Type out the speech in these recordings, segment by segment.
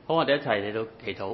好，我哋一齊嚟到祈禱。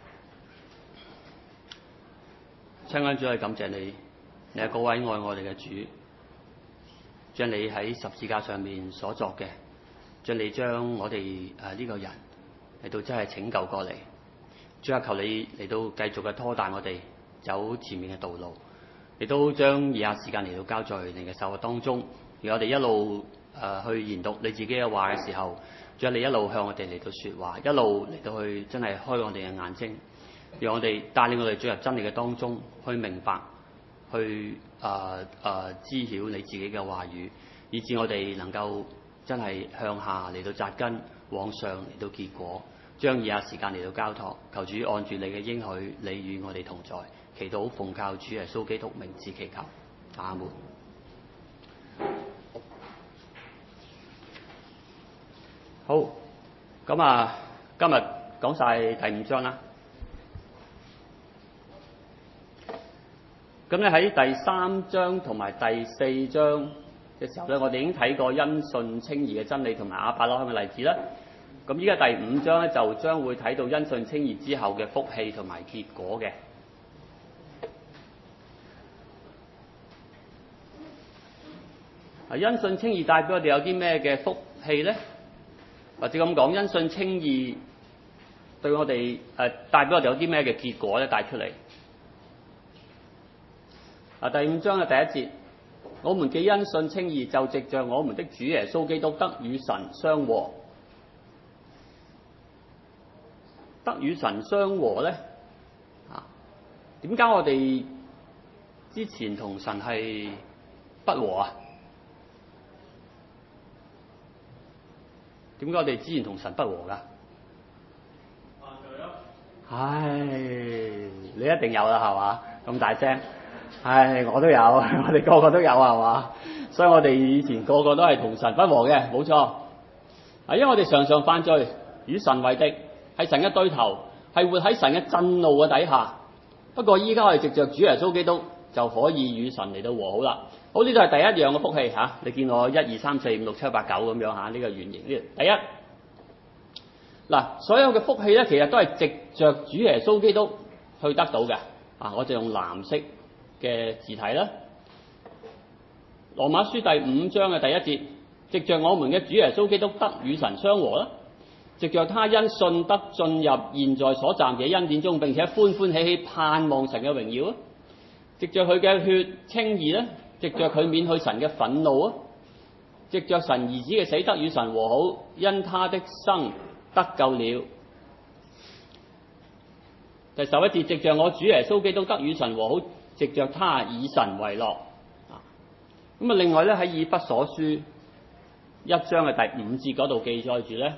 親愛主，係感謝你，你係嗰位愛我哋嘅主，將你喺十字架上面所作嘅，將你將我哋呢個人嚟到真係拯救過嚟。主啊，求你嚟到繼續嘅拖帶我哋走前面嘅道路，亦都將以下時間嚟到交在你嘅手當中，而我哋一路去研讀你自己嘅話嘅時候，主啊，你一路向我哋嚟到說話，一路嚟到去真係開我哋嘅眼睛，讓我哋帶領我哋進入真理嘅當中，去明白，去知曉你自己嘅話語，以致我哋能夠真係向下嚟到扎根，往上嚟到結果。將以下時間嚟到交託，求主按住你嘅應許，你與我哋同在。祈禱奉靠主耶穌基督名字祈求，阿門。好，咁今日講晒第5章啦。咁咧喺第3章同埋第4章嘅時候咧，我哋已經睇過因信稱義嘅真理同埋亞伯拉罕嘅例子啦。咁依家第5章咧就將會睇到因信稱義之後嘅福氣同埋結果嘅。因信稱義帶俾我哋有啲咩嘅福氣咧？或者咁講，因信稱義對我哋帶俾我哋有啲咩嘅結果咧？帶出嚟。第5章嘅第1節，我們既因信稱義，就藉着我們的主耶穌基督得與神相和。得與神相和咧，點解我哋之前同神係不和啊？點解我哋之前同神不和㗎？唉，你一定有啦，係嘛？咁大聲，唉，我都有，我哋個個都有，係嘛？所以我哋以前個個都係同神不和嘅，冇錯。因為我哋常常犯罪，與神為敵。係神嘅對頭，係活喺神嘅震怒嘅底下。不過依家我哋藉着主耶穌基督就可以與神嚟到和好啦。好，呢度係第一樣嘅福氣嚇。你見我1、2、3、4、5、6、7、8、9咁樣嚇，呢個圓形呢？第一嗱，所有嘅福氣咧，其實都係藉着主耶穌基督去得到嘅。我就用藍色嘅字體啦。羅馬書第5章嘅第1節，藉着我們嘅主耶穌基督得與神相和啦。藉着他因信得進入現在所站嘅恩典中，並且歡歡喜喜盼望神嘅榮耀啊！藉着佢嘅血稱義咧，藉着佢免去神嘅憤怒啊！藉着神兒子嘅死得與神和好，因他的生得救了。第11節，藉着我主耶穌基督得與神和好，藉着他以神為樂啊！咁另外咧喺以弗所書1章嘅第5節嗰度記載住咧。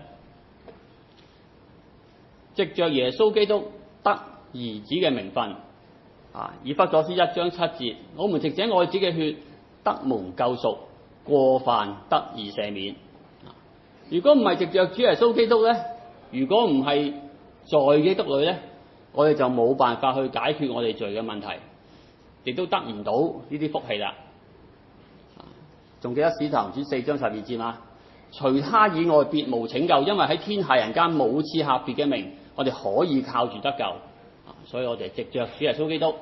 藉着耶穌基督得兒子嘅名分，以弗所書1章7節，我們藉這愛子嘅血得蒙救贖，過犯得以赦免。如果唔係藉着主耶穌基督咧，如果唔係在基督裏咧，我哋就冇辦法去解決我哋罪嘅問題，亦都得唔到呢啲福氣啦。仲記得使徒行傳4章12節嘛？除他以外別無拯救，因為喺天下人間冇賜下別嘅名，我哋可以靠住得救。所以我哋藉着主耶穌基督。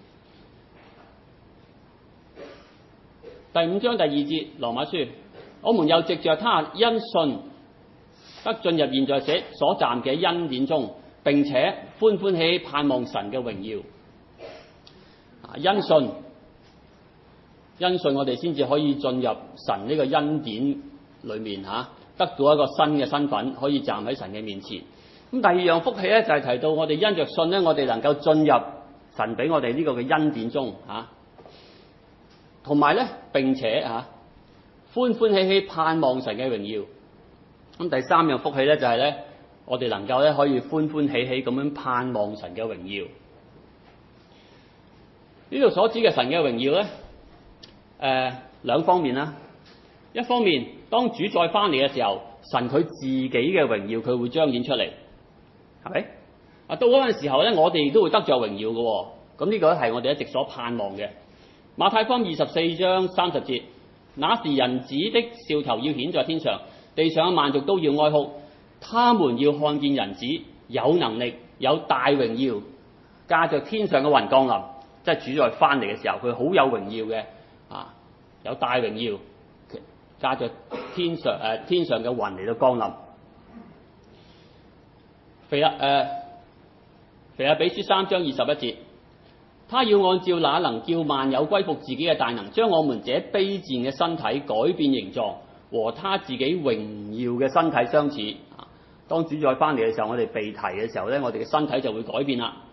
第5章第2節羅馬書，我們又藉着他因信得進入現在所站嘅恩典中，並且歡歡喜喜盼望神嘅榮耀。因信我哋先至可以進入神呢個恩典裏面得到一個新嘅身份，可以站喺神嘅面前。咁第二樣福氣咧就係提到我哋因着信咧，我哋能夠進入神俾我哋呢個嘅恩典中同埋咧並且歡歡喜喜盼望神嘅榮耀。咁第三樣福氣咧就係咧，我哋能夠咧可以歡歡喜喜咁樣盼望神嘅榮耀。呢度所指嘅神嘅榮耀咧，兩方面啦。一方面，當主再翻嚟嘅時候，神佢自己嘅榮耀佢會彰顯出嚟，係咪？到嗰陣時候咧，我哋都會得着榮耀嘅。咁呢個係我哋一直所盼望嘅。馬太福音24章30節，那時人子的兆頭要顯在天上，地上嘅萬族都要哀哭，他們要看見人子有能力、有大榮耀，駕着天上嘅雲降臨，即係主再翻嚟嘅時候，佢好有榮耀嘅有大榮耀，駕着天上嘅雲嚟到降臨。腓立比書3章21節，他要按照那能叫萬有歸服自己嘅大能，將我們這卑賤嘅身體改變形狀，和他自己榮耀嘅身體相似。當主再翻嚟嘅時候，我哋被提嘅時候咧，我哋嘅身體就會改變啦。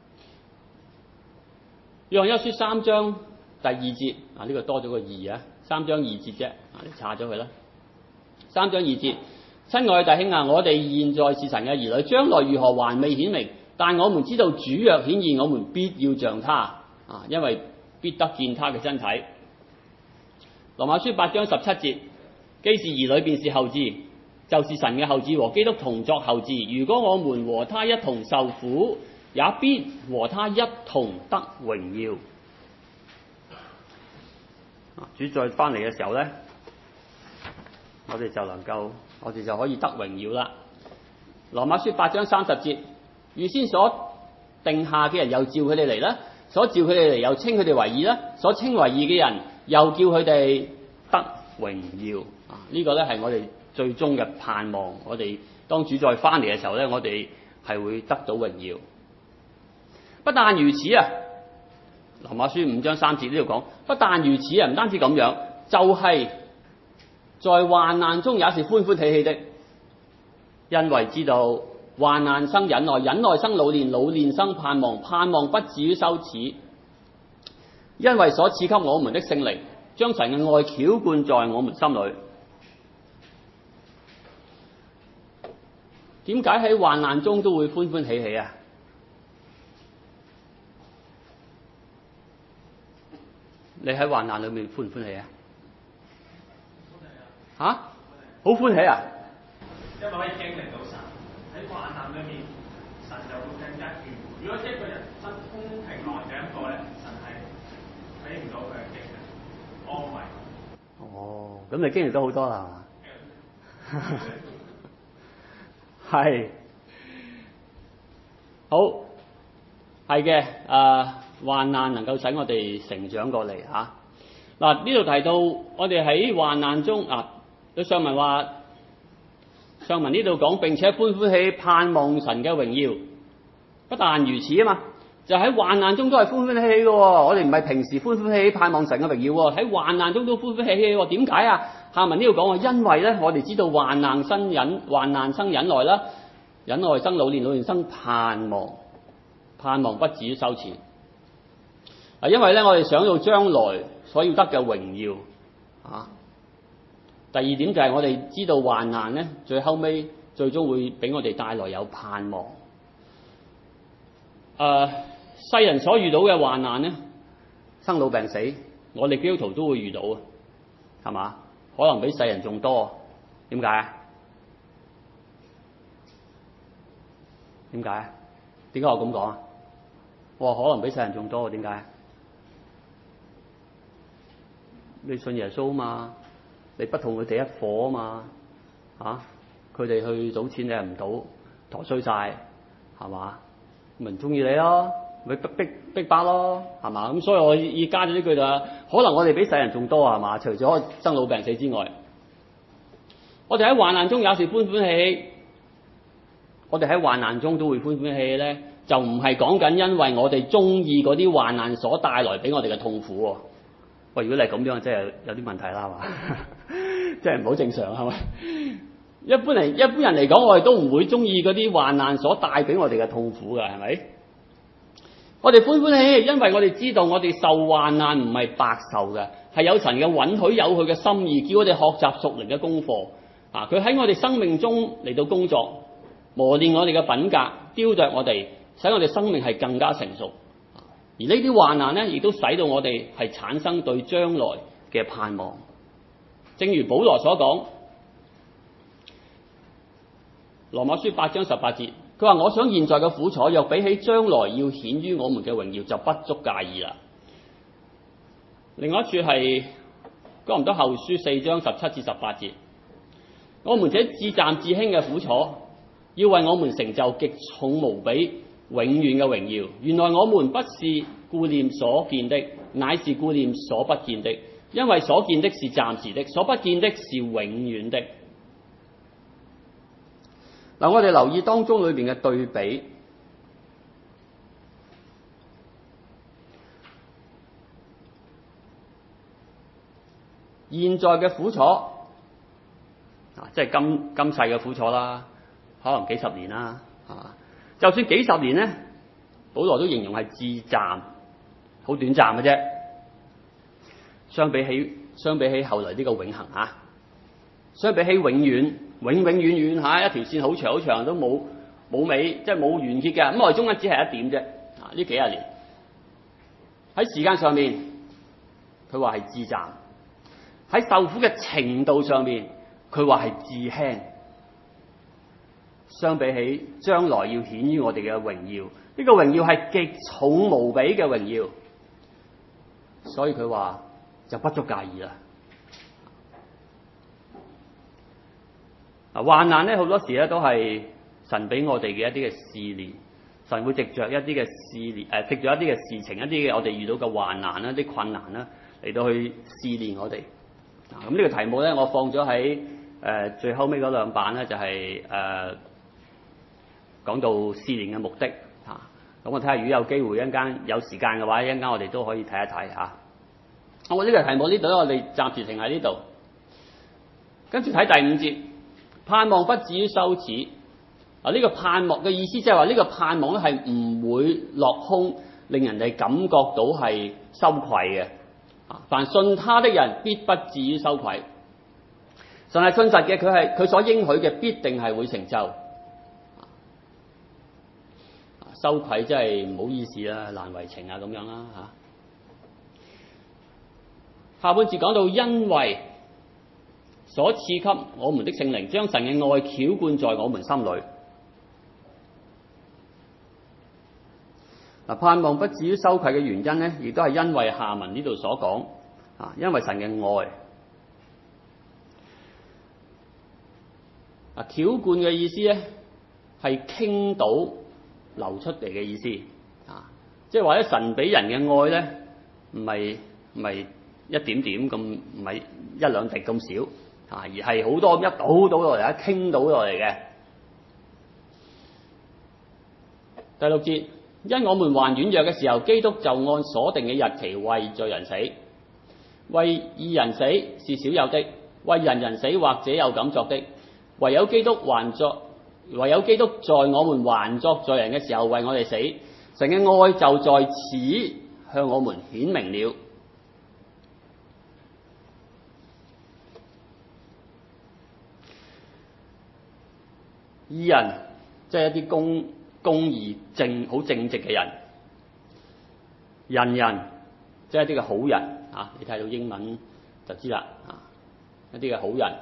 約翰一書3章第2節，呢個多咗個2啊，3章2節啫，你查咗佢啦。3章2節，親愛嘅弟兄啊，我哋現在是神嘅兒女，將來如何還未顯明，但我們知道主若顯現，我們必要像他，因為必得見他嘅身體。羅馬書8章17節，既是兒女，便是後嗣，就是神嘅後嗣，和基督同作後嗣。如果我們和他一同受苦，也必和他一同得榮耀。主再翻嚟嘅時候咧，我哋就可以得榮耀啦。羅馬書8章30節，預先所定下嘅人又召佢哋嚟啦，所召佢哋嚟又稱佢哋為義啦，所稱為義嘅人又叫佢哋得榮耀。呢個咧係我哋最終嘅盼望。我哋當主再翻嚟嘅時候咧，我哋係會得到榮耀。不但如此啊，羅馬書5章3節呢度講，不但如此啊，唔單止咁樣，就係在患難中也是歡歡喜喜的，因為知道患難生忍耐，忍耐生老練，老練生盼望，盼望不至於羞恥，因為所賜給我們的聖靈將神嘅愛澆灌在我們心裏。點解喺患難中都會歡歡喜喜啊？你喺患難裏面歡唔歡喜啊？好歡喜啊！ 因為可以經歷到神喺患難裏面，神就會更加眷顧。如果一個人生風平浪靜一個咧，神係睇唔到佢嘅經歷安慰。 哦，咁你經歷咗好多啦，係嘛？係好係嘅，患難能夠使我哋成長過嚟嚇。嗱，呢度提到我哋喺患難中上文呢度講，並且歡歡喜盼望神嘅榮耀。不但如此啊嘛，就喺患難中都係歡歡喜喜嘅喎。我哋唔係平時歡歡喜喜盼望神嘅榮耀喎，喺患難中都歡歡喜喜喎。點解啊？下文呢度講話，因為咧我哋知道患難生忍耐啦，忍耐生老練，老練生盼望，盼望不至於羞恥。因為咧我哋想到將來所要得嘅榮耀第二點就係我哋知道患難咧，最終會俾我哋帶來有盼望。世人所遇到嘅患難咧，生老病死，我哋基督徒都會遇到啊，係嘛？可能比世人仲多。點解啊？點解？點解我咁講啊？我話可能比世人仲多，點解？你信耶穌啊嘛，你不同佢哋一伙啊嘛，佢哋去賭錢你又唔賭，陀衰晒，係嘛？咪唔中意你咯，咪逼巴咯，係嘛？咁所以我要加咗呢句啦，可能我哋比世人仲多，係嘛？除咗生老病死之外，我哋喺患難中也是歡歡喜喜。我哋喺患難中都會歡歡喜喜咧，就唔係講緊因為我哋中意嗰啲患難所帶來俾我哋嘅痛苦喎。喂，如果你係咁樣，真係有啲問題啦，係嘛？真係唔好正常，係咪？一般人嚟講，我哋都唔會中意嗰啲患難所帶俾我哋嘅痛苦㗎，係咪？我哋歡歡喜喜，因為我哋知道我哋受患難唔係白受嘅，係有神嘅允許，有佢嘅心意，叫我哋學習屬靈嘅功課。佢喺我哋生命中嚟到工作，磨練我哋嘅品格，雕琢我哋，使我哋生命係更加成熟。而呢啲患難咧，亦都使到我哋係產生對將來嘅盼望。正如保羅所講，羅馬書8章18節，佢話：我想現在嘅苦楚，若比起將來要顯於我們嘅榮耀，就不足介意啦。另外一處係哥林多後書4章17至18節，我們這至暫至輕嘅苦楚， 要為我們成就極重無比、永遠嘅榮耀。原來我們不是顧念所見的，乃是顧念所不見的，因為所見的是暫時的，所不見的是永遠的。嗱，我哋留意當中裏邊嘅對比。現在嘅苦楚，即係今世嘅苦楚啦，可能幾十年啦，係嘛？就算幾十年咧，保羅都形容係至暫，好短暫嘅啫。相比起後來呢個永恆啊，相比起永遠，永永遠遠嚇一條線好長好長都冇尾，即係冇完結嘅。咁我哋中間只係一點啫。呢幾十年喺時間上面，佢話係至暫。喺受苦嘅程度上面，佢話係至輕。相比起將來要顯於我哋嘅榮耀，呢個榮耀係極重無比嘅榮耀，所以佢話就不足介意啦。患難咧好多時咧都係神俾我哋嘅一啲嘅試煉，神會藉着一啲嘅試煉，藉着一啲嘅事情，一啲嘅我哋遇到嘅患難啦、啲困難啦，嚟到去試煉我哋。咁呢個題目咧，我放咗喺最後尾嗰兩版咧，就係講到試煉嘅目的嚇。咁我睇下，如果有機會一陣間有時間嘅話，一陣間我哋都可以睇一睇嚇。我呢個題目呢度咧，我哋暫時停喺呢度，跟住睇第5節，盼望不至於羞恥。呢個盼望嘅意思即係話呢個盼望咧係唔會落空，令人哋感覺到係羞愧嘅。凡信他的人必不至於羞愧。神係信實嘅，佢所應許嘅必定係會成就。羞愧真係唔好意思啦，難為情啊咁樣啦嚇。下半節講到因為所賜給我們的聖靈，將神嘅愛澆灌在我們心裏。盼望不至於羞愧嘅原因咧，亦都係因為下文呢度所講因為神嘅愛。澆灌嘅意思咧係傾倒流出嚟嘅意思即係話咧神俾人嘅愛咧唔係一點點咁，唔係一兩滴咁少而係好多一倒落嚟，一傾倒落嚟嘅。第6節。因我們還軟弱嘅時候，基督就按所定嘅日期為罪人死。為義人死是少有的，為人死或者有敢作的。唯有基督在我們還作罪人嘅時候為我哋死。神嘅愛就在此向我們顯明了。義人即係一啲公義好正直嘅人，人即係一啲嘅好人你睇到英文就知啦一啲嘅好人。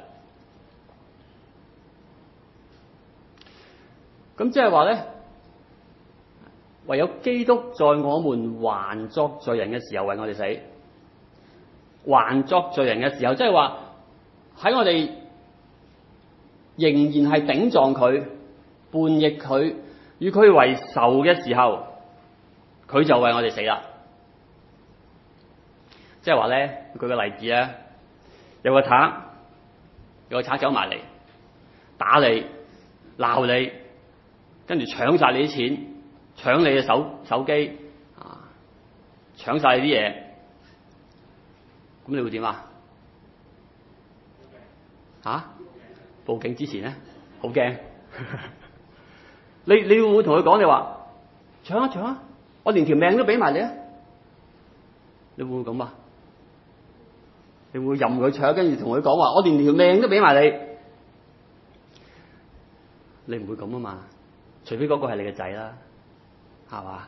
咁即係話咧，唯有基督在我們還作罪人嘅時候為我哋死。還作罪人嘅時候，即係話喺我哋仍然係頂撞佢、叛逆佢、與佢為仇嘅時候，佢就為我哋死啦。即係話咧，舉個例子咧，有個賊走埋嚟打你、鬧你，跟住搶晒你啲錢，搶你嘅手機搶晒你啲嘢，咁你會點啊？報警之前咧，好驚。你會唔會同佢講？你話搶啊！我連條命都俾埋你啊！你會唔會咁啊？你會任佢搶，跟住同佢講話，我連條命都俾埋你？你唔會咁啊嘛？除非嗰個係你嘅仔啦，係嘛？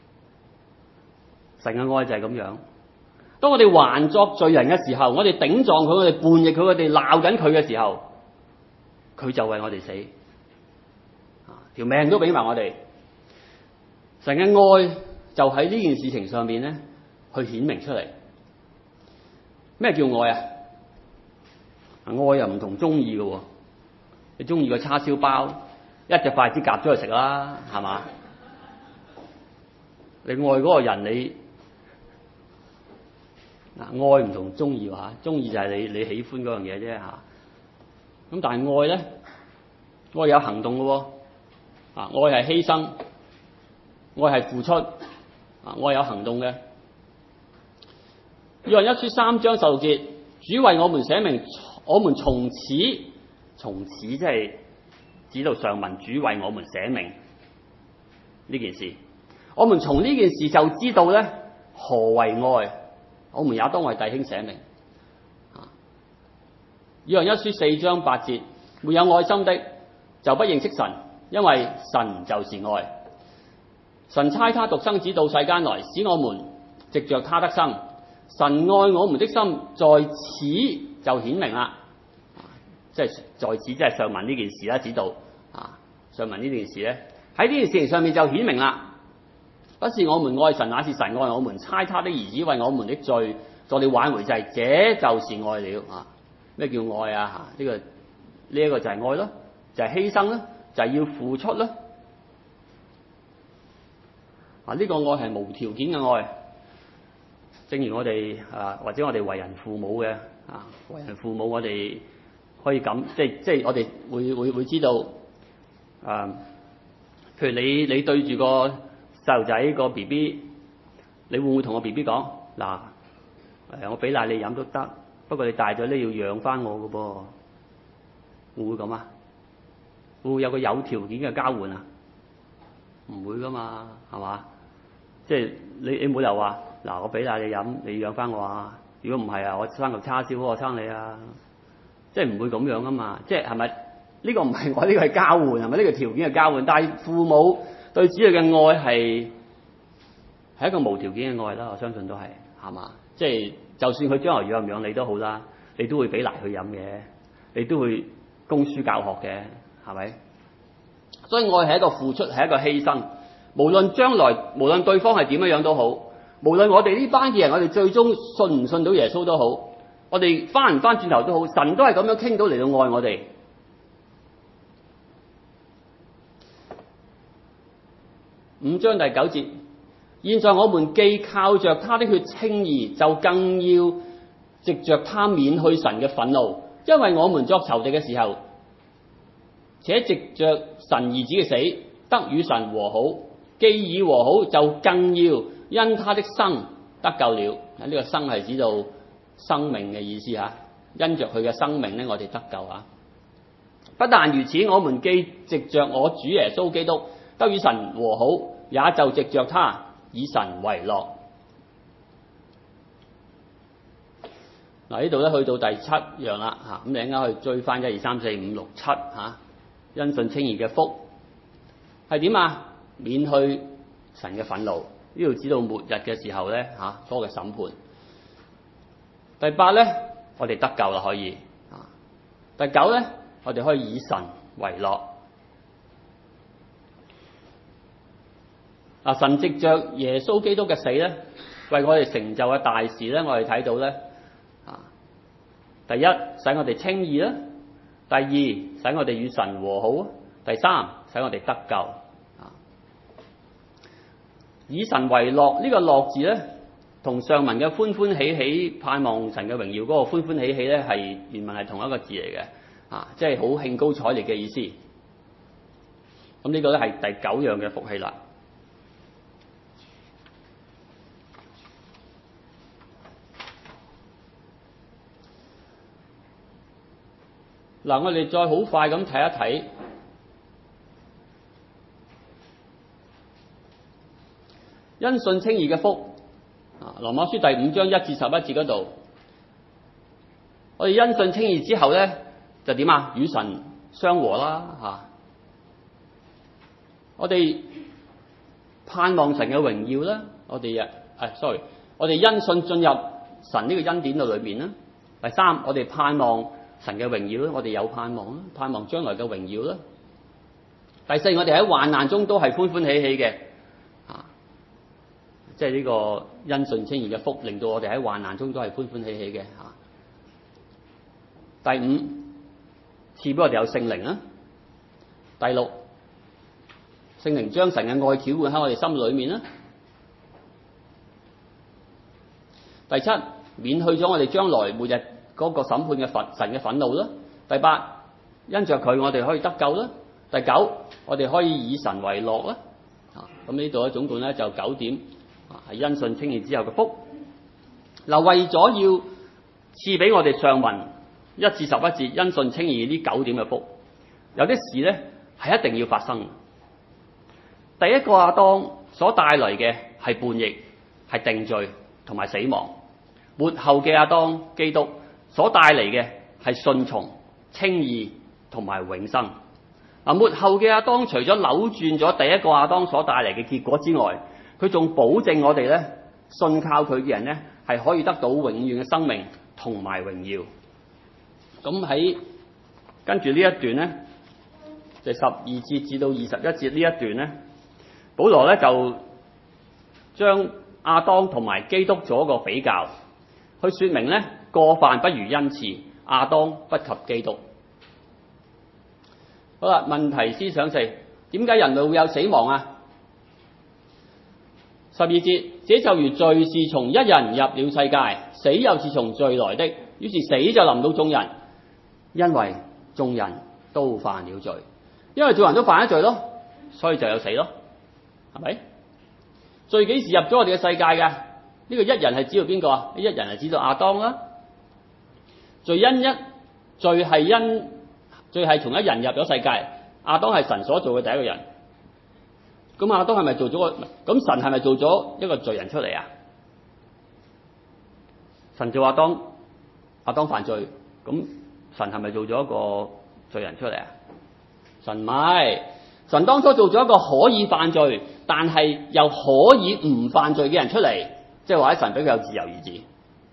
神嘅愛就係咁樣。當我哋還作罪人嘅時候，我哋頂撞佢，我哋叛逆佢，我哋鬧緊佢嘅時候，佢就為我哋死。條命都俾埋我哋。神嘅愛就喺呢件事情上面咧，去顯明出嚟。咩叫愛啊？愛又唔同中意嘅喎。你中意個叉燒包， 一隻筷子夾咗去食啦，係嘛？你愛嗰個人，你愛唔同中意嚇，中意就係你喜歡嗰樣嘢啫嚇。咁但係愛咧，愛有行動嘅喎，愛係犧牲，愛係付出，愛有行動嘅。約翰一書3章16節，主為我們寫明，我們從此即係指到上文，主為我們寫明呢件事。我們從呢件事就知道咧，何為愛，我們也當為弟兄寫明。約翰一書4章8節，沒有愛心的就不認識神，因為神就是愛。神差他獨生子到世間來，使我們藉着他得生。神愛我們的心在此就顯明啦，即係在此即係上文呢件事啦，指到上文呢件事咧，喺呢件事情上面就顯明啦。不是我們愛神，乃是神愛我們，差他的兒子為我們的罪作了挽回祭，這就是愛了啊！咩叫愛啊？呢一個就係愛咯，就係犧牲咯，就係要付出咯。呢個愛係無條件嘅愛。正如我哋或者我哋為人父母嘅為人父母，我哋可以咁，即係我哋會知道譬如你對住個細路仔個 BB， 你會唔會同個 BB 講嗱？我俾奶你飲都得，不過你大咗咧要養翻我嘅噃，會唔會咁啊？會唔會有個有條件嘅交換啊？唔會噶嘛，係嘛？即係你冇理由話嗱，我俾奶你飲，你養翻我啊！如果唔係啊，我生嚿叉燒我生你啊！即係唔會咁樣噶嘛？即係咪呢個唔係我呢個係交換係咪？呢個條件嘅交換，但係父母對子女嘅愛係一個無條件嘅愛啦，我相信都係嘛？即係就算佢將來養唔養你都好啦，你都會俾奶佢飲嘅，你都會供書教學嘅，係咪？所以愛係一個付出，係一個犧牲。無論將來，無論對方係點樣都好，無論我哋呢班嘅人，我哋最終信唔信到耶穌都好，我哋翻唔翻轉頭都好，神都係咁樣傾到嚟到愛我哋。5章第9節，現在我們既靠着他的血稱義，就更要藉着他免去神嘅憤怒，因為我們作仇敵嘅時候，且藉着神兒子嘅死，得與神和好。既已和好，就更要因他的生得救了。呢個生係指到生命嘅意思嚇，因着佢嘅生命咧，我哋得救啊！不但如此，我們既藉着我主耶穌基督得與神和好，也就藉着他以神為樂。嗱，呢度咧去到第7樣啦嚇，咁你應該去追翻1、2、3、4、5、6、7嚇，因信稱義嘅福係點啊？免去神嘅憤怒，呢度指到末日嘅時候咧嗰個審判。第8咧，我哋得救啦可以。第9咧，我哋可以以神為樂。神藉着耶穌基督嘅死咧，為我哋成就嘅大事咧，我哋睇到咧第一，使我哋稱義啦；第二，使我哋與神和好；第三，使我哋得救。以神為樂，呢個樂字咧，同上文嘅歡歡喜喜盼望神嘅榮耀嗰個歡歡喜喜咧，係原文係同一個字嚟嘅，即係好興高采烈嘅意思。咁呢個咧係第9樣嘅福氣啦。嗱，我哋再好快咁睇一睇。因信稱義嘅福，羅馬書第5章1至11節嗰度，我哋因信稱義之後咧，就點啊？與神相和啦我哋盼望神嘅榮耀啦，我哋我哋因信進入神呢個恩典度裏面啦。第三，我哋盼望神嘅榮耀啦，我哋有盼望啦，盼望將來嘅榮耀啦。第四，我哋喺患難中都係歡歡喜喜嘅。即係呢個因信稱義嘅福，令到我哋喺患難中都係歡歡喜喜嘅第五，賜俾我哋有聖靈啦。第六， 聖靈將神嘅愛澆灌喺我哋心裏面啦。第七，免去咗我哋將來末日嗰個審判嘅神嘅憤怒啦。第八，因着佢我哋可以得救啦。第九，我哋可以以神為樂啦。咁呢度咧總共咧就9點，係因信稱義之後嘅福。嗱，為咗要賜俾我哋上文1至11節因信稱義呢9點嘅福，有啲事咧係一定要發生嘅。第一個亞當所帶嚟嘅係叛逆、係定罪同埋死亡。末後嘅亞當基督所帶嚟嘅係順從、稱義同埋永生。嗱，末後嘅亞當除咗扭轉咗第一個亞當所帶嚟嘅結果之外，佢仲保證我哋咧信靠佢嘅人咧係可以得到永遠嘅生命同埋榮耀。咁喺跟住呢一段咧，就12節至到21節呢一段咧，保羅咧就將亞當同埋基督做一個比較，去說明咧過犯不如恩慈，亞當不及基督。好啦，問題思想4，點解人類會有死亡啊？12節，這就如罪是從一人入了世界，死又是從罪來的，於是死就臨到眾人，因為眾人都犯了罪。因為眾人都犯咗罪咯，所以就有死咯，係咪？罪幾時入咗我哋嘅世界㗎？呢個一人係指到邊個啊？呢一人係指到亞當啦。罪係從一人入咗世界，亞當係神所做嘅第一個人。咁亞當係咪做咗咁神係咪做咗一個罪人出嚟啊？神做亞當犯罪，咁神係咪做咗一個罪人出嚟啊？神唔係，神當初做咗一個可以犯罪，但係又可以唔犯罪嘅人出嚟，即係話喺神俾佢有自由意志。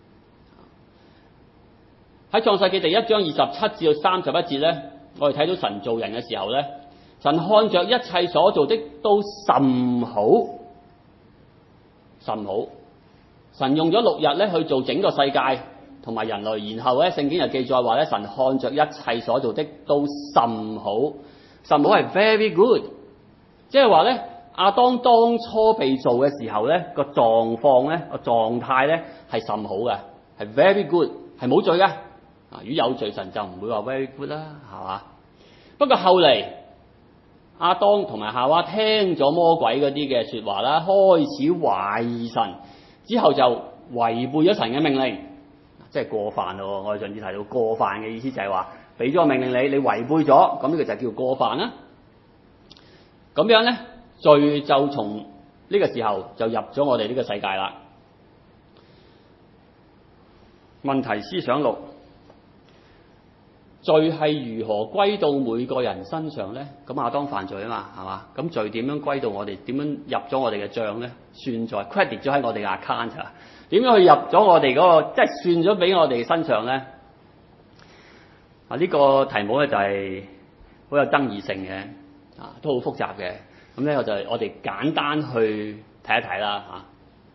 喺創世記第1章27至到31節咧，我哋睇到神造人嘅時候咧，神看着一切所做的都甚好，甚好。神用咗6日咧去做整個世界同埋人類，然後咧聖經又記載話咧，神看着一切所做的都甚好，甚好係 very good， 即係話咧亞當當初被造嘅時候咧個狀況咧個狀態咧係甚好嘅，係 very good， 係冇罪嘅。如果有罪，神就唔會話 very good 啦，係嘛？不過後嚟亞當同埋夏娃聽咗魔鬼嗰啲嘅說話啦，開始懷疑神，之後就違背咗神嘅命令，即係過犯咯。我哋上次提到過犯嘅意思就係話俾咗個命令你違背咗，咁呢個就叫過犯啦。咁樣咧罪就從呢個時候就入咗我哋呢個世界啦。問題思想6。罪係如何歸到每個人身上咧？咁亞當犯罪啊嘛，係嘛？咁罪點樣歸到我哋？點樣入咗我哋嘅帳咧？算在 credit 咗喺我哋嘅 account 啊？點樣去入咗我哋嗰個？即係算咗俾我哋身上咧？呢個題目咧就係好有爭議性嘅，都好複雜嘅。咁咧我哋簡單去睇一睇啦。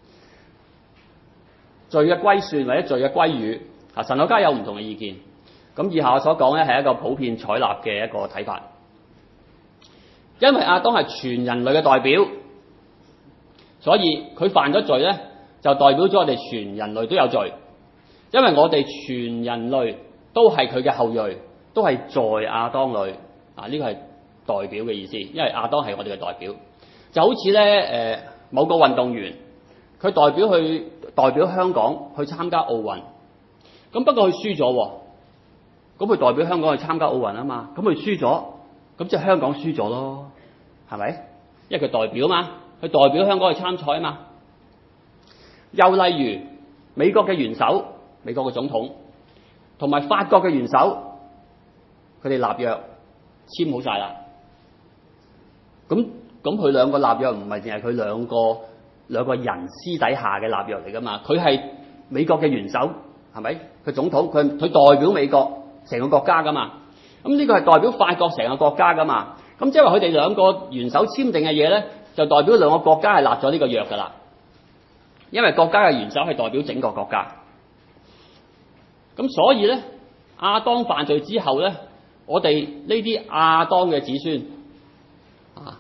罪嘅歸算或者罪嘅歸語，神學家有唔同嘅意見。咁以下我所講咧係一個普遍採納嘅一個睇法，因為亞當係全人類嘅代表，所以佢犯咗罪咧，就代表咗我哋全人類都有罪，因為我哋全人類都係佢嘅後裔，都係在亞當裏。呢個係代表嘅意思，因為亞當係我哋嘅代表，就好似咧某個運動員，佢代表香港去參加奧運，咁不過佢輸咗喎。咁佢代表香港去參加奧運啊嘛，咁佢輸咗，咁即係香港輸咗咯，係咪？因為佢代表嘛，佢代表香港去參賽啊嘛。又例如美國嘅元首、美國嘅總統，同埋法國嘅元首，佢哋立約簽好晒啦。咁佢兩個立約唔係淨係佢兩個人私底下嘅立約嚟噶嘛？佢係美國嘅元首，係咪？佢總統，佢代表美國成個國家噶嘛？咁呢個係代表法國成個國家噶嘛？咁即係話佢哋兩個元首簽訂嘅嘢咧，就代表兩個國家係立咗呢個約噶啦。因為國家嘅元首係代表整個國家。咁所以咧，亞當犯罪之後咧，我哋呢啲亞當嘅子孫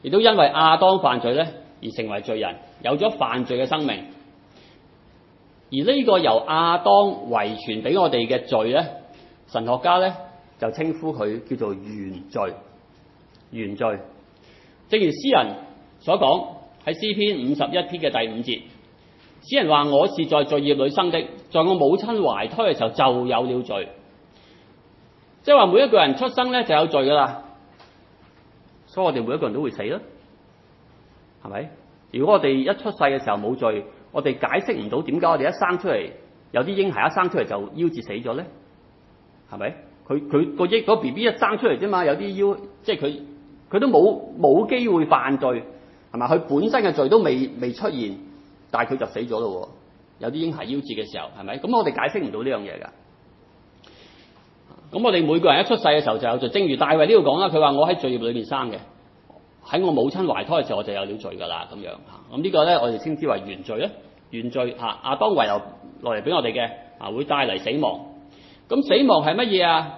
亦都因為亞當犯罪咧而成為罪人，有咗犯罪嘅生命。而呢個由亞當遺傳俾我哋嘅罪咧，神學家咧就稱呼佢叫做原罪。原罪，正如詩人所講喺詩篇51篇嘅第5節，詩人話：我是在罪孽裏生的，在我母親懷胎嘅時候就有了罪。即係話每一個人出生咧就有罪噶啦，所以我哋每一個人都會死啦，係咪？如果我哋一出世嘅時候冇罪，我哋解釋唔到點解我哋一生出嚟，有啲嬰孩一生出嚟就夭折死咗咧，係咪？佢個 B B 一生出嚟啫嘛，有啲即係佢都冇機會犯罪，係咪？佢本身嘅罪都未出現，但係佢就死咗咯。有啲嬰孩夭折嘅時候，係咪？咁我哋解釋唔到呢樣嘢㗎。咁我哋每個人一出世嘅時候就有罪，正如大衛呢度講啦，佢話我喺罪孽裏面生嘅，喺我母親懷胎嘅時候我就有了罪㗎啦，咁樣嚇。咁呢個咧我哋稱之為原罪咧，原罪嚇亞當遺留落嚟俾我哋嘅會帶嚟死亡。咁死亡係乜嘢啊？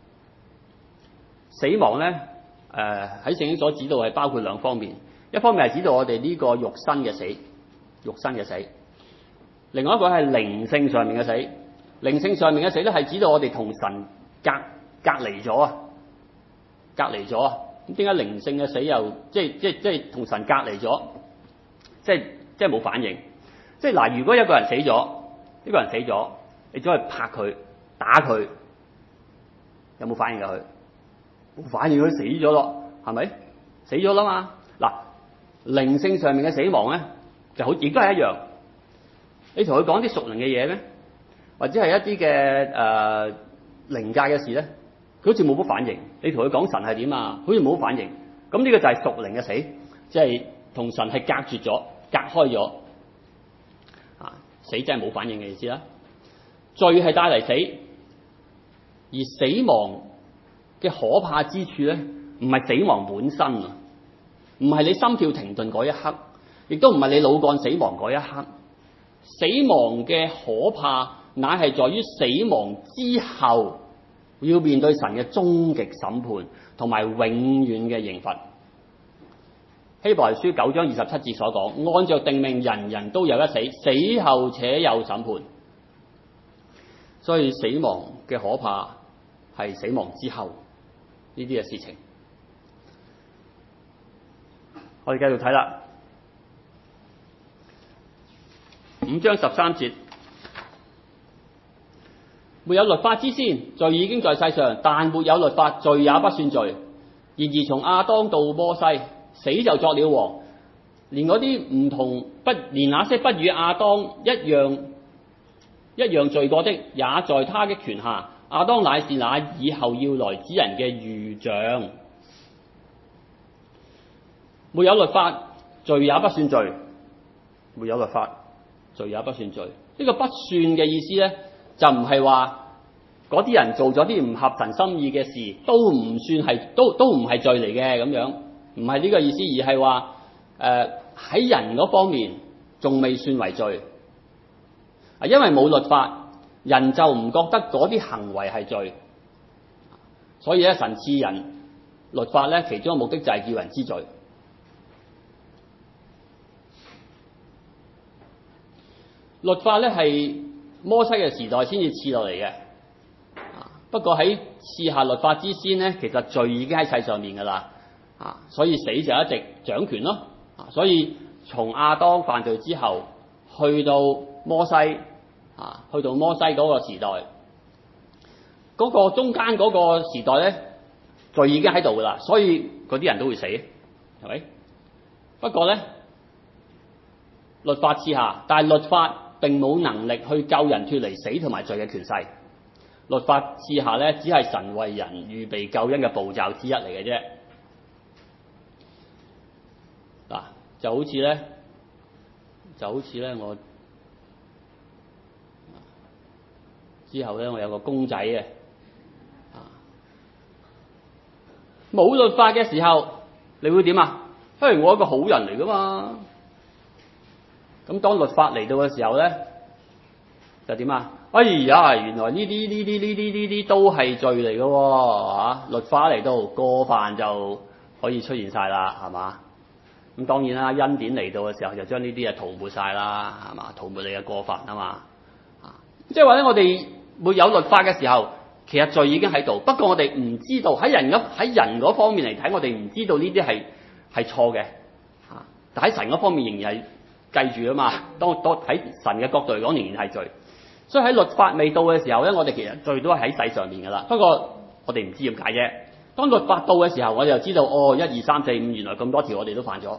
死亡咧喺聖經所指導係包括兩方面，一方面係指導我哋呢個肉身嘅死，另外一個係靈性上面嘅死。靈性上面嘅死咧係指導我哋同神隔離咗啊！咁點解靈性嘅死又即係同神隔離咗？即係冇反應。即係嗱，如果一個人死咗，你走去拍佢、打佢，有冇反應㗎？佢冇反應，佢死咗咯，係咪？死咗啦嘛。嗱，靈性上面嘅死亡咧，就好亦都係一樣。你同佢講啲屬靈嘅嘢咧，或者係一啲嘅靈界嘅事咧，佢好似冇乜反應。你同佢講神係點啊，好似冇乜反應。咁呢個就係屬靈嘅死，即係同神係隔絕咗、隔開咗。死真係冇反應嘅意思啦。罪係帶嚟死，而死亡嘅可怕之處咧，唔係死亡本身啊，唔係你心跳停頓嗰一刻，亦都唔係你腦幹死亡嗰一刻。死亡嘅可怕，乃係在於死亡之後要面對神嘅終極審判，同埋永遠嘅刑罰。希伯來書9章27節所講，按照定命，人人都有一死，死後且有審判。所以死亡嘅可怕係死亡之後呢啲嘅事情。我哋繼續睇啦，5章13節，沒有律法之先，罪已經在世上，但沒有律法，罪也不算罪。然而從亞當到摩西，死就作了王，連嗰啲連那些不與亞當一樣罪過的，也在他的權下。亞當乃是那以後要來之人嘅預像。沒有律法，罪也不算罪。沒有律法，罪也不算罪。呢個不算嘅意思咧，就唔係話嗰啲人做咗啲唔合神心意嘅事，都唔算係都唔係罪嚟嘅咁樣，唔係呢個意思，而係話喺人嗰方面仲未算為罪。因為冇律法，人就唔覺得嗰啲行為係罪，所以咧神賜人律法咧，其中嘅目的就係叫人知罪。律法咧係摩西嘅時代先至賜落嚟嘅，不過喺賜下律法之先咧，其實罪已經喺世上面噶啦，所以死就一直掌權咯。所以從亞當犯罪之後，去到摩西嗰個時代，嗰個中間嗰個時代咧，罪已經喺度噶啦，所以嗰啲人都會死，係咪？不過咧，律法賜下，但係律法並冇能力去救人脫離死同埋罪嘅權勢。律法賜下咧，只係神為人預備救恩嘅步驟之一嚟嘅啫。嗱，就好似咧，我之後咧，我有個公仔嘅，冇律法嘅時候，你會點啊？我係一個好人嚟噶嘛。咁當律法嚟到嘅時候咧，就點啊？哎呀，原來呢啲都係罪嚟嘅喎，律法嚟到過犯就可以出現晒啦，係嘛？ 咁當然啦，恩典嚟到嘅時候就將呢啲嘢塗抹晒啦，係嘛？塗抹你嘅過犯啊嘛。即係話咧，我哋沒有律法嘅時候，其實罪已經喺度，不過我哋唔知道喺人嗰方面嚟睇，我哋唔知道呢啲係錯嘅。但喺神嗰方面仍然係記住啊嘛。當喺神嘅角度嚟講，仍然係罪。所以喺律法未到嘅時候咧，我哋其實罪都係喺世上面噶啦。不過我哋唔知點解啫。當律法到嘅時候，我哋就知道哦，1、2、3、4、5，原來咁多條我哋都犯咗。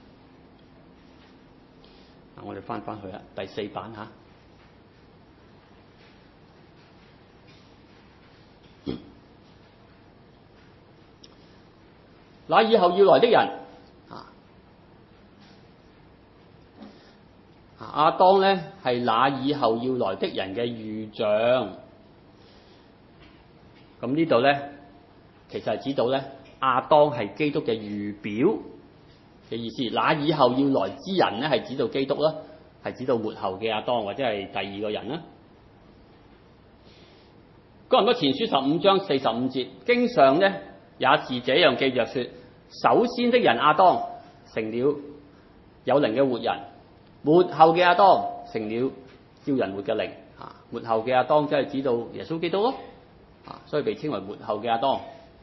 我哋翻去啦，第4版嚇。那以後要來的人，亞當咧係那以後要來的人嘅預像。咁呢度咧，其實係指到咧亞當係基督嘅預表嘅意思。那以後要來之人咧係指到基督啦，係指到末後嘅亞當或者係第二個人啦。哥林多前書15章45節，經上咧也是這樣記着說：首先的人亞當成了有靈嘅活人，末後嘅亞當成了叫人活嘅靈。末後嘅亞當即係指到耶穌基督咯。所以被稱為末後嘅亞當。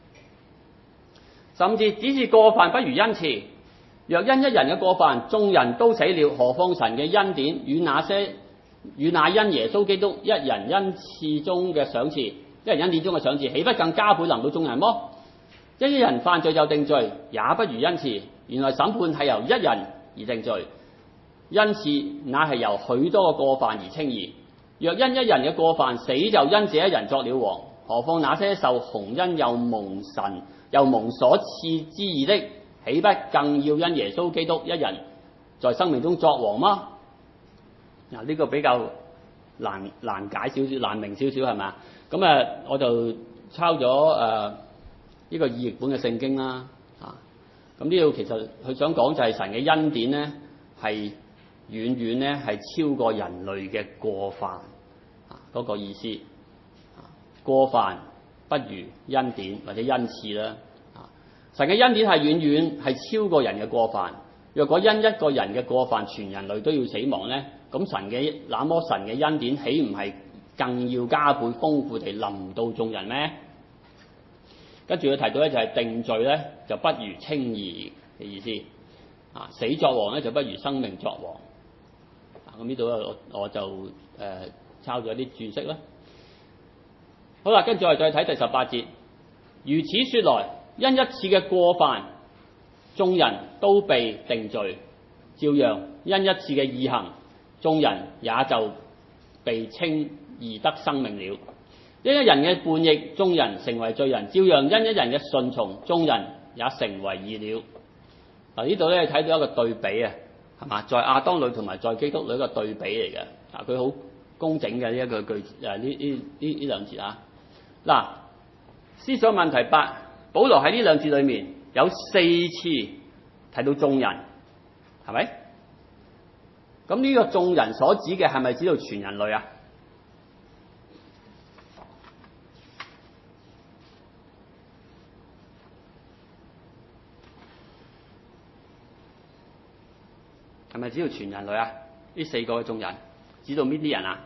甚至只是過犯不如恩賜，若因一人嘅過犯，眾人都死了，何況神嘅恩典與那因耶穌基督一人恩賜中嘅賞賜，一人恩典中嘅賞賜，豈不更加倍臨到眾人麼？一人犯罪就定罪，也不如恩賜。原來審判係由一人而定罪，恩賜那係由許多個過犯而稱義。若因一人嘅過犯，死就因這一人作了王，何況那些受洪恩又蒙神又蒙所賜之義的，豈不更要因耶穌基督一人在生命中作王嗎？呢個比較難解少少，難明少少係咪啊？咁我就抄咗呢個意譯本嘅聖經啦。咁呢度其實佢想講就係神嘅恩典咧，係遠遠咧係超過人類嘅過犯嗰個意思。過犯不如恩典或者恩賜啦。神嘅恩典係遠遠係超過人嘅過犯。若果因一個人嘅過犯，全人類都要死亡咧，咁那麼神嘅恩典豈唔係更要加倍豐富地臨到眾人咩？跟住佢提到咧就係定罪咧就不如稱義嘅意思。死作王咧就不如生命作王。咁呢度我就抄咗啲注釋啦。好啦，跟住我哋再睇第18節。如此說來，因一次嘅過犯，眾人都被定罪；照樣因一次嘅義行，眾人也就被稱義得生命了。因一人嘅叛逆，眾人成為罪人；照樣因一人嘅順從，眾人也成為義了。嗱，呢度咧睇到一個對比啊，係嘛？在亞當裏同埋在基督裏一個對比嚟嘅。佢好工整嘅呢一個句呢兩節啊。嗱，思想問題8，保羅喺呢兩節裏面有4次提到眾人，係咪？咁呢個眾人所指嘅係咪指到全人類啊？係咪指到全人類啊？呢4個嘅眾人指到邊啲人啊？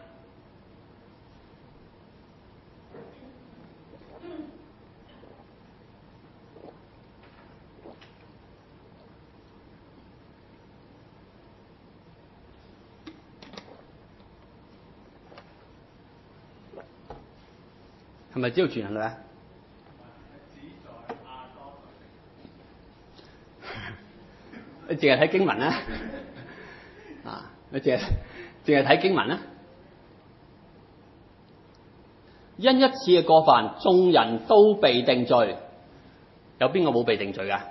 係咪知道全人類啊？你淨係睇經文啦，你淨係睇經文啦。因一次嘅過犯，眾人都被定罪，有邊個冇被定罪㗎？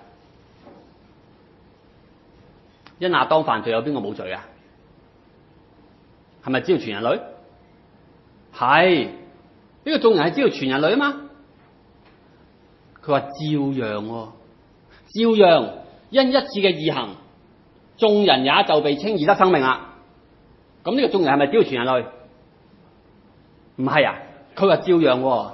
因亞當犯罪，有邊個冇罪㗎？係咪知道全人類？係。呢個眾人係知道全人類啊嘛，佢話照樣照樣因一次嘅義行，眾人也就被稱義得生命啦。咁呢個眾人係咪知道全人類？唔係啊，佢話照樣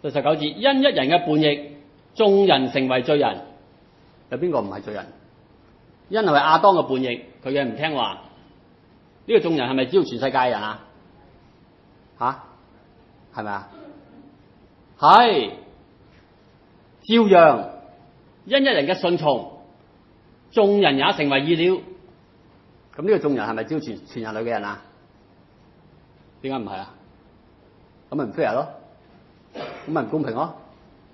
第19節，因一人嘅叛逆，眾人成為罪人。有邊個唔係罪人？因為亞當嘅叛逆，佢嘅唔聽話。呢個眾人係咪指到全世界嘅人啊？係咪啊？係，照樣因一人嘅順從，眾人也成為義了。咁呢個眾人係咪指到全人類嘅人啊？點解唔係啊？咁咪唔 fair 咯，咁咪唔公平咯，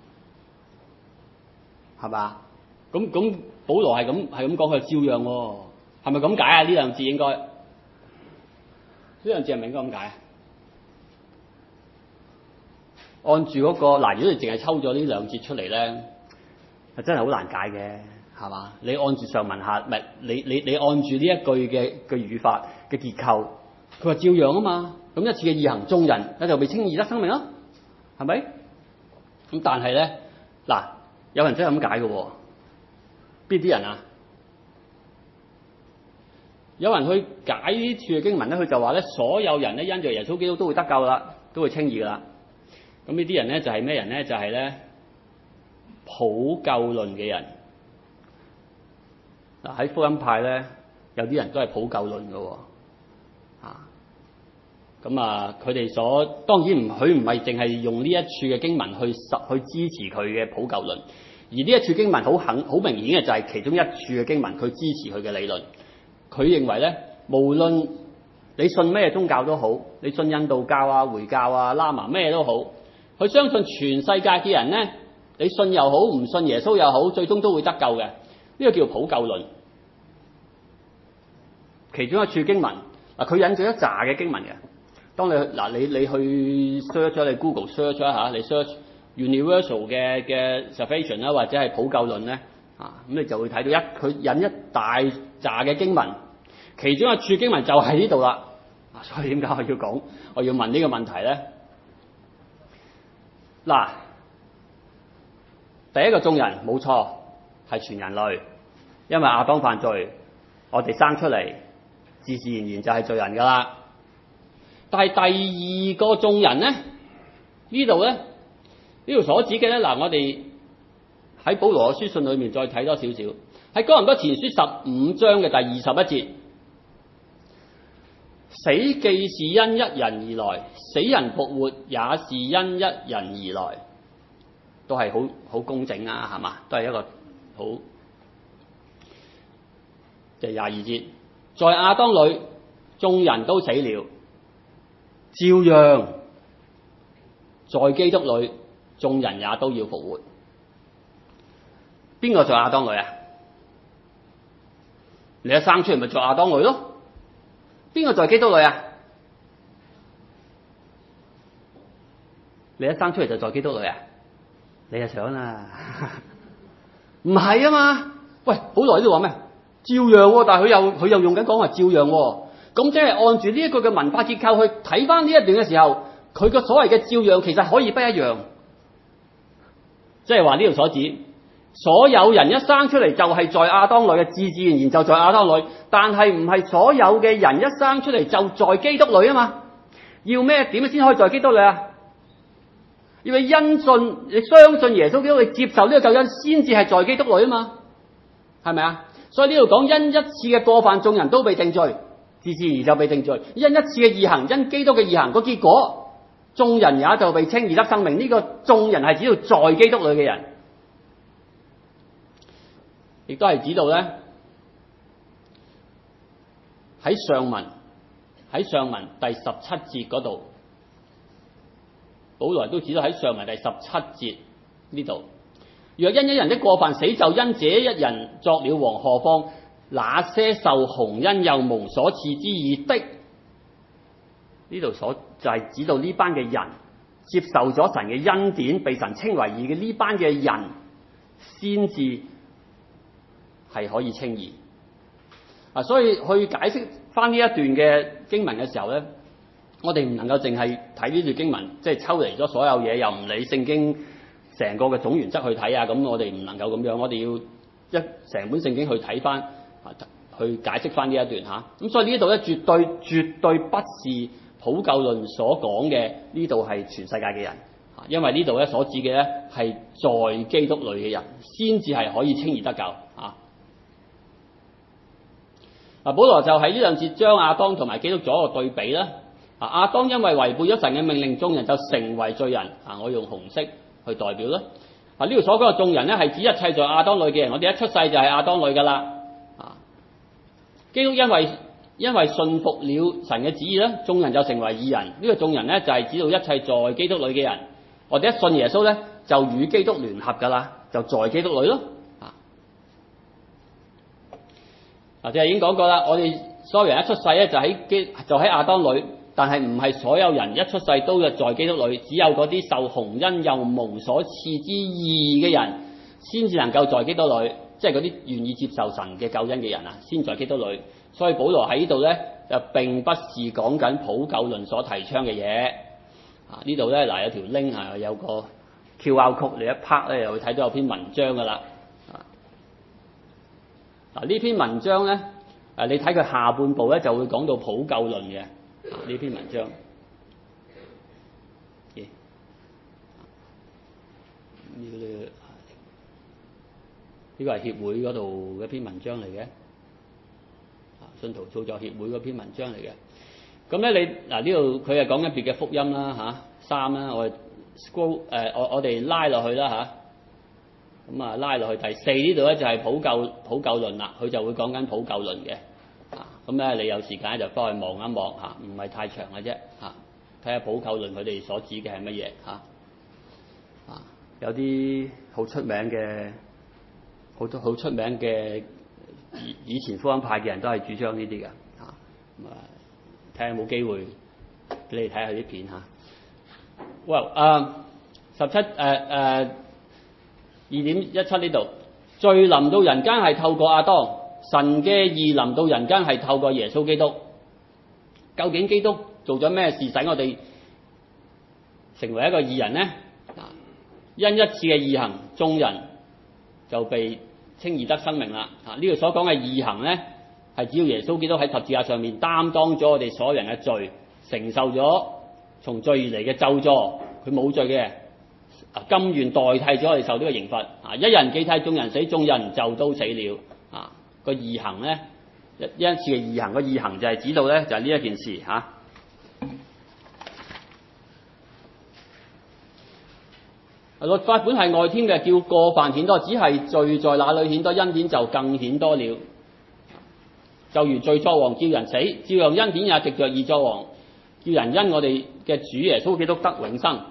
係嘛？咁保羅係咁講，佢照樣喎，係咪咁解啊？呢兩字應該，呢兩字係咪應該咁解啊？按住嗰個嗱，如果你淨係抽咗呢兩節出嚟咧，係真係好難解嘅，係嘛？你按住上文下，唔係你按住呢一句嘅語法嘅結構，佢話照樣啊嘛。咁一次嘅義行，眾人就被稱義得生命咯，係咪？咁但係咧，嗱，有人真係咁解嘅喎，邊啲人啊？有人去解呢處嘅經文咧，佢就話咧，所有人咧因着耶穌基督都會得救啦，都會稱義噶啦。咁呢啲人咧就係咩人咧？就係咧普救論嘅人。嗱，喺福音派咧，有啲人都係普救論嘅喎。咁啊，佢哋當然佢唔係淨係用呢一處嘅經文去支持佢嘅普救論，而呢一處經文好明顯嘅就係其中一處嘅經文，佢支持佢嘅理論。佢認為咧，無論你信咩宗教都好，你信印度教啊、回教啊、喇嘛咩都好，佢相信全世界嘅人咧，你信又好，唔信耶穌又好，最終都會得救嘅。呢個叫普救論。其中一處經文嗱，佢引咗一紮嘅經文嘅。當你去 search 咗，你 Google search 一下，你 search universal 嘅 salvation 啦，或者係普救論咧，咁你就會睇到佢引一大紮嘅經文，其中一處經文就喺呢度啦。所以點解我要問呢個問題咧？嗱，第一個眾人冇錯，係全人類，因為亞當犯罪，我哋生出嚟自自然然就係罪人噶啦。但係第二個眾人咧，呢度所指嘅咧，嗱，我哋喺保羅嘅書信裏面再睇多少少，喺哥林多前書15章嘅第21節，死既是因一人而來，死人復活也是因一人而來，都係好工整啊，係嘛？都係一個好，即係22節，在亞當裏眾人都死了，照樣在基督裏眾人也都要復活。邊個在亞當裏啊？你一生出嚟咪在亞當裏咯？邊個在基督裏啊？你一生出嚟就在基督裏啊？你就想啦，唔係啊嘛？喂，保羅呢度話咩？照樣喎，但係佢又用緊講話照樣喎。咁即係按住呢一個嘅文化結構去睇翻呢一段嘅時候，佢個所謂嘅照樣其實可以不一樣，即係話呢度所指，所有人一生出嚟就係在亞當裏嘅，自自然然就在亞當裏，但係唔係所有嘅人一生出嚟就在基督裏啊嘛？要咩點先可以在基督裏啊？要你因信，你相信耶穌基督，你接受呢個救恩，先至係在基督裏啊嘛？係咪啊？所以呢度講因一次嘅過犯，眾人都被定罪。自自然然就被定罪，因一次嘅義行，因基督嘅義行，個結果眾人也就被稱義得生命。呢個眾人係指到在基督裏嘅人，亦都係指到咧喺上文第17節嗰度，保羅都指到喺上文第17節呢度，若因一人的過犯死，就因這一人作了王，何況那些受洪恩又蒙所賜之義的，呢度所就係指到呢班嘅人接受咗神嘅恩典，被神稱為義嘅呢班嘅人，先至係可以稱義。所以去解釋翻呢一段嘅經文嘅時候咧，我哋唔能夠淨係睇呢段經文，即係抽離咗所有嘢，又唔理聖經成個嘅總原則去睇啊。咁我哋唔能夠咁樣，我哋要成本聖經去睇翻。去解釋翻呢一段嚇，咁所以呢度咧絕對不是普救論所講嘅呢度係全世界嘅人， 因為呢度咧所指嘅咧係在基督裏嘅人，先至係可以稱義得救啊！保羅就喺呢兩節將亞當同埋基督做一個對比啦。亞當因為違背咗神嘅命令，眾人就成為罪人。我用紅色去代表啦。呢度所講嘅眾人咧係指一切在亞當裏嘅人，我哋一出世就係亞當裏噶啦。基督因為信服了神嘅旨意咧，眾人就成為義人。呢個眾人咧就係指到一切在基督裏嘅人。我哋一信耶穌咧，就與基督聯合噶啦，就在基督裏咯。即係已經講過啦，我哋所有人一出世咧就喺亞當裏，但係唔係所有人一出世都在基督裏，只有嗰啲受洪恩又蒙所賜之義嘅人，先至能夠在基督裏，即係嗰啲願意接受神嘅救恩嘅人先在基督裏。所以保羅喺呢度咧就並不是講緊普救論所提倡嘅嘢。呢度咧有條 link 有個 QR code，你一拍咧又會睇到有篇文章噶啦。呢篇文章咧你睇佢下半部咧就會講到普救論嘅呢篇文章。呢個係協會嗰度嘅一篇文章嚟嘅，信徒操作協會嗰篇文章嚟嘅。咁咧你呢度佢係講緊別嘅福音啦3啦，我哋 scroll 我哋拉落去啦咁拉落去第4呢度咧就係普救論啦，佢就會講緊普救論嘅。咁咧你有時間就翻去望一望唔係太長嘅啫睇下普救論佢哋所指嘅係乜嘢有啲好出名嘅好出名嘅以前福音派嘅人都係主張呢啲嘅睇下有冇機會俾你睇下啲片17 2.17 呢度，罪臨到人間係透過亞當，神嘅義臨到人間係透過耶穌基督。究竟基督做咗咩事使我哋成為一個義人呢？因一次嘅義行，眾人就被稱義得生命啦。呢度所講嘅義行呢，係只要耶穌基督喺十字架上面擔當咗我哋所有人嘅罪，承受咗從罪而嚟嘅咒詛，佢冇罪嘅。甘願代替咗我哋受呢個刑罰一人既替眾人死，眾人就都死了個義行咧，一次嘅義行，個義行就係指到咧就係呢一件事律法本係外添嘅，叫過犯顯多，只係罪在那裏顯多，恩典就更顯多了。就如罪作王叫人死，照樣恩典也藉着義作王，叫人因我哋嘅主耶穌基督得永生。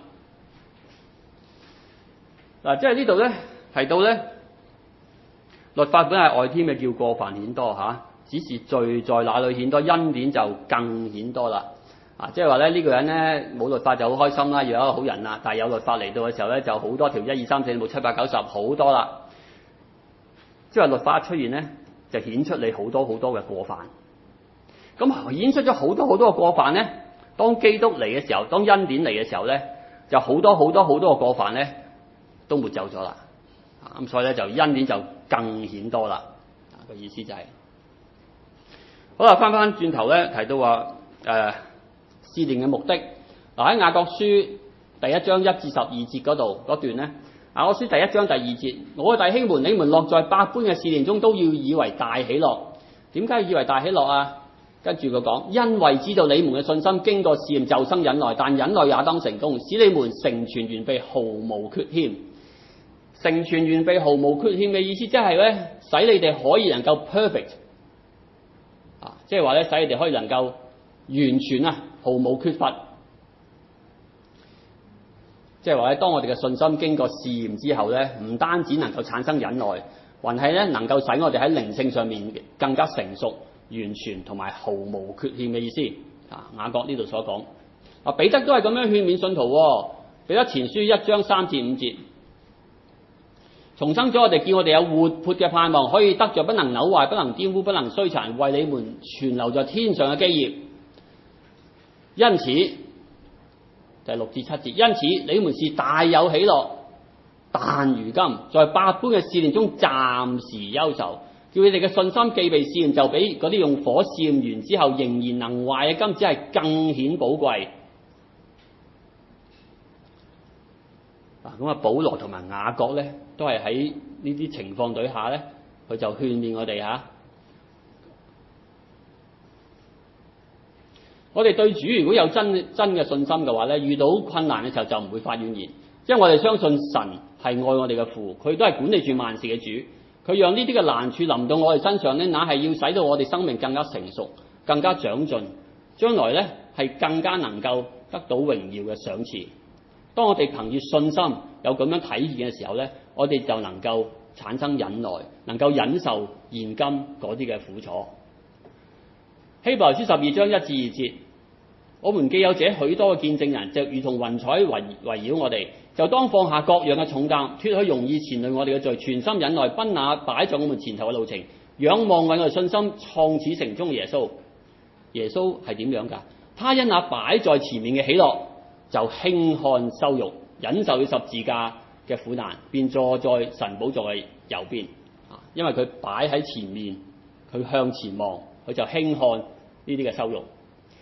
即係呢度咧提到咧，律法本係外添嘅，叫過犯顯多只是罪在那裏顯多，恩典就更顯多啦。即係話咧呢個人咧冇律法就好開心啦，要有一個好人啦，但係有律法嚟到嘅時候咧就好多條1、2、3、4、5、6、7、8、9、10好多啦。即係律法一出現咧就顯出你好多好多嘅過犯。咁顯出咗好多好多嘅過犯咧，當基督嚟嘅時候，當恩典嚟嘅時候咧，就好多好多好多嘅過犯咧都抹走咗啦。咁所以咧就恩典就更顯多啦。個意思就係好啦，翻轉頭咧提到話試煉嘅目的喺雅各書第1章1至12節嗰度嗰段咧，雅各書第1章第2節，我嘅弟兄們，你們落在百般嘅試煉中，都要以為大喜樂。點解要以為大喜樂啊？跟住佢講，因為知道你們嘅信心經過試驗就生忍耐，但忍耐也當成功，使你們成全完備，毫無缺欠。成全完備毫無缺欠嘅意思，即係咧使你哋可以能夠 perfect 即係話咧使你哋可以能夠完全毫無缺乏。即係話咧，當我哋嘅信心經過試驗之後咧，唔單止能夠產生忍耐，還係咧能夠使我哋喺靈性上面更加成熟、完全同埋毫無缺欠嘅意思。雅各呢度所講，彼得都係咁樣勸勉信徒。彼得前書1章3至5節，重生咗我哋，叫我哋有活潑嘅盼望，可以得着不能朽壞、不能玷污、不能衰殘，為你們存留在天上嘅基業。因此第6至7節，因此你們是大有喜樂，但如今在百般嘅試煉中暫時憂愁，叫你哋嘅信心既被試驗，就比嗰啲用火試驗完之後仍然能壞嘅金子係更顯寶貴。 咁啊，保羅同埋雅各咧，都係喺呢啲情況底下咧，佢就勸勉我哋嚇。我哋對主如果有真嘅信心嘅話咧，遇到困難嘅時候就唔會發怨言，因為我哋相信神係愛我哋嘅父，佢都係管理住萬事嘅主，佢讓呢啲嘅難處臨到我哋身上咧，那係要使到我哋生命更加成熟、更加長進，將來咧係更加能夠得到榮耀嘅賞賜。當我哋憑住信心有咁樣體驗嘅時候咧，我哋就能夠產生忍耐，能夠忍受現今嗰啲嘅苦楚。希伯來書12章1至2節，我們既有這許多嘅見證人，就如同雲彩圍繞我哋，就當放下各樣嘅重擔，脫去容易纏累我哋嘅罪，全心忍耐，奔那擺在我們前頭嘅路程，仰望為我哋信心創始成終嘅耶穌。耶穌係點樣㗎？他因那擺在前面嘅喜樂，就輕看羞辱，忍受了十字架嘅苦難，便坐在神寶座嘅右邊。因為佢擺喺前面，佢向前望，佢就輕看呢啲嘅羞辱。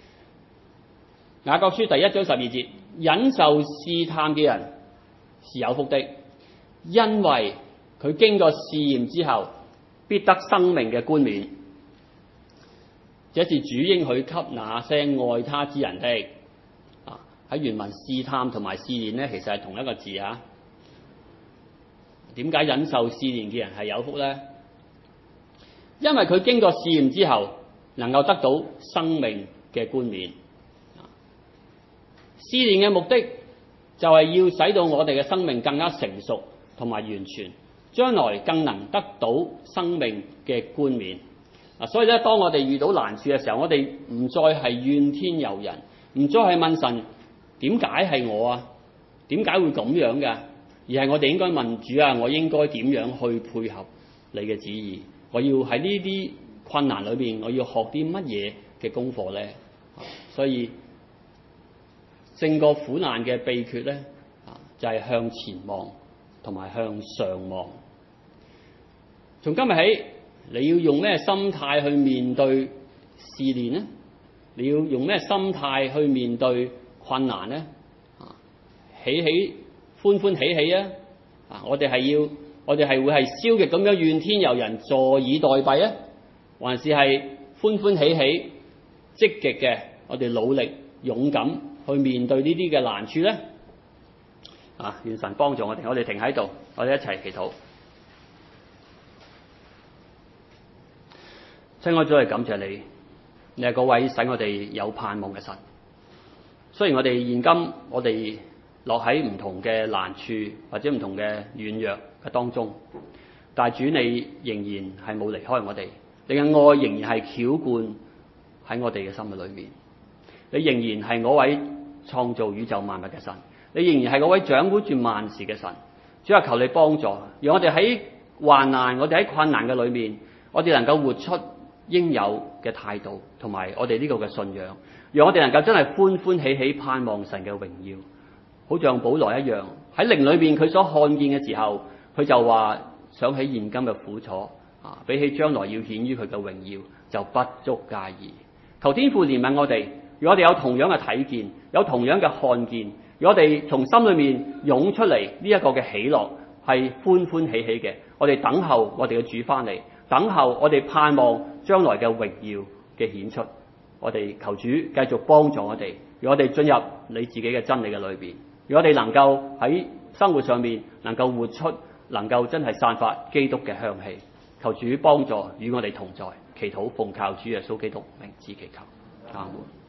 雅各書第1章12節，忍受試探嘅人是有福的，因為佢經過試驗之後，必得生命嘅冠冕。這是主應許給那些愛他之人的。喺原文試探同埋試煉咧，其實係同一個字啊。點解忍受試煉嘅人係有福咧？因為佢經過試驗之後，能夠得到生命嘅冠冕。試煉嘅目的就係要使到我哋嘅生命更加成熟同埋完全，將來更能得到生命嘅冠冕。所以咧，當我哋遇到難處嘅時候，我哋唔再係怨天尤人，唔再係問神點解係我啊？點解會咁樣嘅？而係我哋應該問主啊，我應該點樣去配合你嘅旨意？我要喺呢啲困難裏邊，我要學啲乜嘢嘅功課咧？所以勝過苦難嘅秘訣咧，就係向前望同埋向上望。從今日起，你要用咩心態去面對試煉呢？你要用咩心態去面對困難呢？歡歡喜喜啊！我哋係會係消極咁樣怨天尤人，坐以待斃啊？還是係歡歡喜喜、積極嘅？我哋努力勇敢去面對呢啲嘅難處咧？願神幫助我哋。我哋停喺度，我哋一齊祈禱。親愛主，係感謝你，你係嗰位使我哋有盼望嘅神。雖然我哋現今我哋落喺唔同嘅難處或者唔同嘅軟弱嘅當中，但係主你仍然係冇離開我哋，你嘅愛仍然係澆灌喺我哋嘅心嘅裏面。你仍然係嗰位創造宇宙萬物嘅神，你仍然係嗰位掌管住萬事嘅神。主啊，求你幫助，讓我哋喺患難、我哋喺困難嘅裏面，我哋能夠活出應有嘅態度同埋我哋呢個嘅信仰，讓我哋能夠真係歡歡喜喜盼望神嘅榮耀。好像保羅一樣，喺靈裏邊佢所看見嘅時候，佢就話想起現今嘅苦楚比起將來要顯於佢嘅榮耀，就不足介意。求天父憐憫我哋，如果我哋有同樣嘅睇見，有同樣嘅看見，如果我哋從心裏面湧出嚟呢一個嘅喜樂，係歡歡喜喜嘅，我哋等候我哋嘅主翻嚟，等候我哋盼望將來嘅榮耀嘅顯出。我哋求主繼續幫助我哋，如果我哋進入你自己嘅真理嘅裏邊，如果我哋能夠喺生活上面能夠活出，能夠真係散發基督嘅香氣，求主幫助與我哋同在。祈禱奉靠主耶穌基督名字祈求，阿門。